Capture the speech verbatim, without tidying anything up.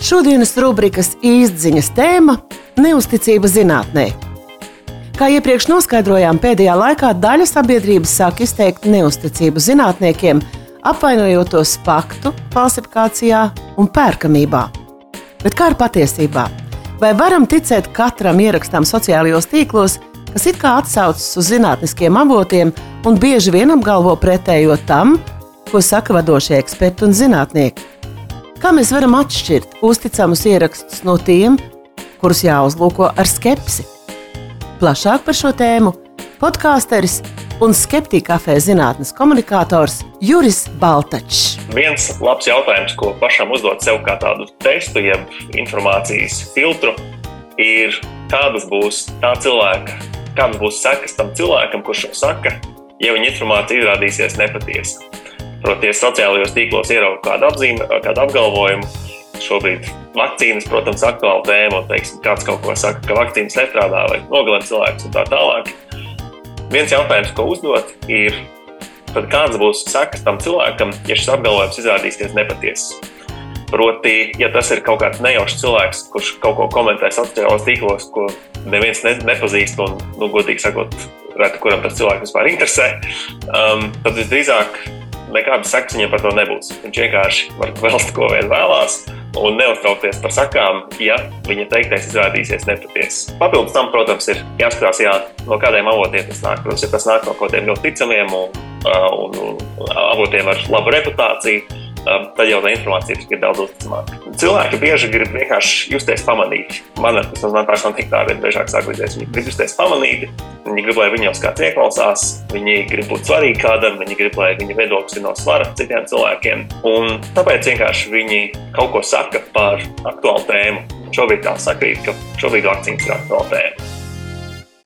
Šodienas rubrikas īstziņas tēma – neusticība zinātnē. Kā iepriekš noskaidrojām, pēdējā laikā daļa sabiedrības sāk izteikt neusticību zinātniekiem, apvainojot tos faktu, falsifikācijā un pērkamībā. Bet kā ir patiesībā? Vai varam ticēt katram ierakstam sociālajos tīklos, kas it kā atsaucas uz zinātniskiem avotiem un bieži vien apgalvo pretējo tam, ko saka vadošie eksperti un zinātnieki? Kā mēs varam atšķirt uzticamus ierakstus no tiem, kurus jāuzlūko ar skepsi? Plašāk par šo tēmu podkāsteris un Skeptika kafē zinātnes komunikators Juris Baltačs. Viens labs jautājums, ko pašam uzdot sev kā tādu testu, jeb informācijas filtru, ir kādas būs tā cilvēka, kādas būs sekas tam cilvēkam, kurš šo saka, ja viņa informācija izrādīsies nepatiesa. Proti, sociālajos tīklos ieraugu kādu apzīme, kādu apgalvojumu. Šobrīd vakcīnas, protams, aktuāla tēma, un, teiksim, kāds kaut ko saka, ka vakcīnas nestrādā vai nogalina cilvēkus un tā tālāk. Viens jautājums, ko uzdot, ir, tad kāds būs sekas tam cilvēkam, ja šis apgalvojums izrādīsies nepatiesas. Proti, ja tas ir kaut kāds nejaušs cilvēks, kurš kaut ko komentē sociālajos tīklos, ko neviens ne, nepazīst un, nu, godīgi sakot, reti, kuram tas cilvēks vispār interesē, um, tad visdrīzāk nekādas sekas viņam par to nebūs. Viņš vienkārši var velst, ko vien vēlās un neuztraukties par sakām, ja viņa teiktais izrādīsies nepatiesas. Papildus tam, protams, ir jāskatās, jā, no kādiem avotiem tas nāk. Protams, ja tas nāk no kādiem ļoti ticamiem un, un, un avotiem ar labu reputāciju, tad jau tā informācija ir daudz uzticamāka. Cilvēki bieži grib vienkārši justies pamanīti. Man, tas man personīgi tā arī biežāk sāk līdzies. Viņi grib justies pamanīti, viņi grib, lai viņos kāds ieklausās, viņi grib būt svarīgi kādam, viņi grib, lai viņa viedoklis ir no svara citiem cilvēkiem. Un tāpēc vienkārši viņi kaut ko saka par aktuālu tēmu. Šobrīd tā sakrīt, ka šobrīd vakcīnas ir aktuāla tēma.